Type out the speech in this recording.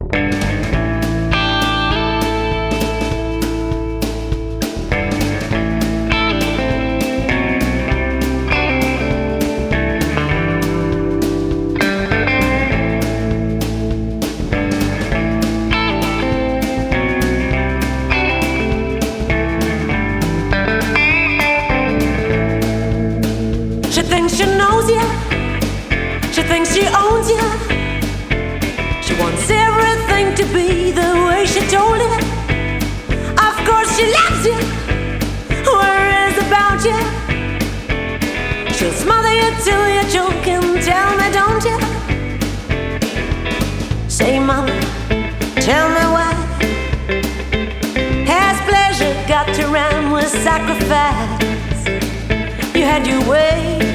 She thinks she knows you, she thinks she owns you. She wants everything to be the way she told it. Of course she loves you, worries about you. She'll smother you till you're choking. Tell me, don't you? Say, mama, tell me why has pleasure got to rhyme with sacrifice? You had your way,